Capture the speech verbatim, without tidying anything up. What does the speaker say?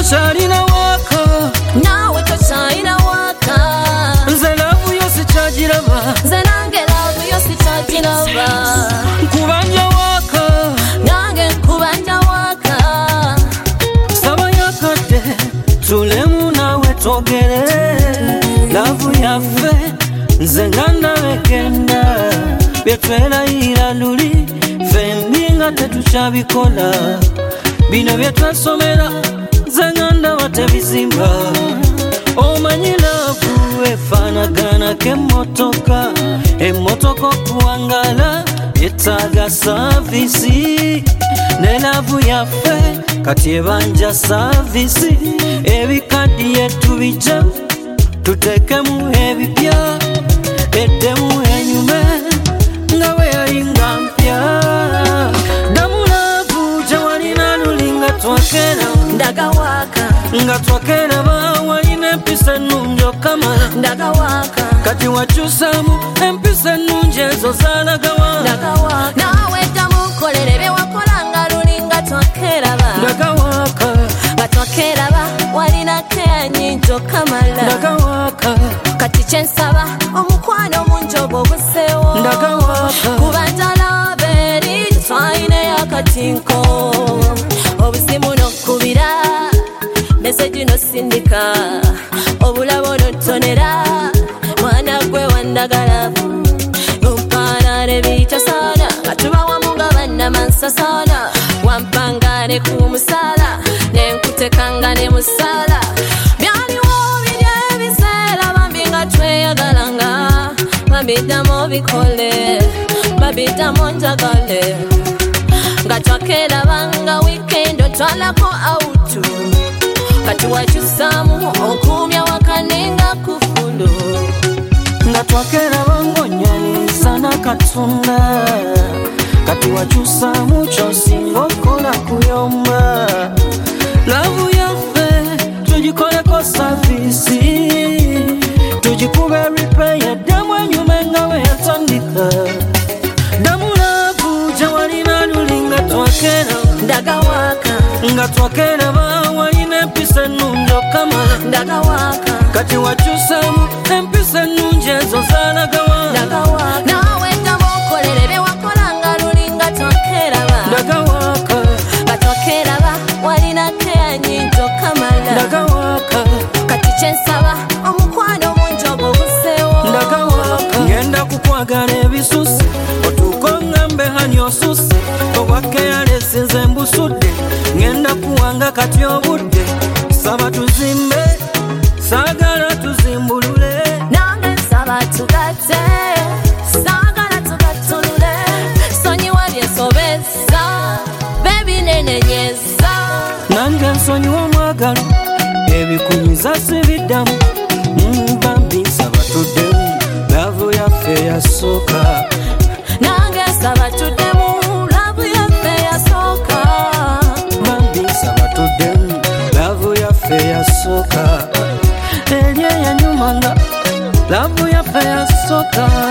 tokyalina waka nawe tokyalina waka nze laavu yo sikyagiraba nze nange laavu yo sikyagiraba nkubanja waka nange nkubanja waka saba yakadde tulemu nawe twogere laavu yaffe nze nga ndabekenda byetwerayira luli fembi nga tetukyabikola bino byetwasomera nze nga ndaba tebizimba omanyi laavu efaanagana k'emmotoka emmotoka okuwangala yetaaga saavisi ne laavu yaffe kati ebanja saavisi ebikaddiye tubijja tuteekemu ebipya eddemu enyume nga bwe yali nga mpya ddamu laavu gye walina luli nga twakera ndaga waka nga twakeraba walina empisa ennungi okamala ndaga waka kati wakyusaamu empisa ennungi ezo zaalagawa ndaga waka nawe ddamu nkolere bye wakolanga luli nga twakeraba ndaga waka nga twakeraba walina keya nyingi okamala ndaga waka kati kyensaba omukwano mungi obwo obuseewo ndaga waka kubanja labeeri tetwalineyo akatinko obusimu nokubira meseji nosindika obulabo notonera mwana gwe wandagala numpaanane bitasana nga tuba wamu nga bannamansasana wampangane ku musala nenkutekanga ne musala byaliwo biri ebiseera bambi nga tweyagalanga babiddamu bikole babiddamu njagale nga twakerabanga weekend otwalako autu kati wakyusaamu okumya wakanenga kufulu nga twakerabanga onywanisa n'akatunda kati wakyusaamu kyosinga okola kuyomba laavu yaffe tugikoleko saavisi tugikuba eripeya ddamu enyuma nga bwe yatandika ddamu laavu gye walina luli nga twakera ndaga waka nga twakeraba walina empisa ennungi okamala ndaga waka kati wakyusaamu empisa ennungi ezo zaalagawa ndaga waka nawe ddamu okolere bye wakolanga luli nga twakeraba ndaga waka nga twakeraba walina keya nyingi okamala ndaga waka kati kyensaba omukwano mungi obwo obuseewo ndaga waka ngenda kukwagala ebisusse otuuka oŋŋambe hani osusse obwakeyalesi nze mbusudde ngenda kuwanga kati obudde saba tuzimbe saagala tuzimbulule nange nsaba tugatte saagala tugattulule sonyiwa byensobeza bebinenenyeza nange nsonyiwa omwagalo ebikunyiza sibiddamu bambi nsaba tuddemu laavu yaffe yasooka nange nsaba tuddemu laavu yaffe yasooka bambi nsaba tuddemu laavu yaffe yasooka eri eyanyumanga laavu yaffe yasooka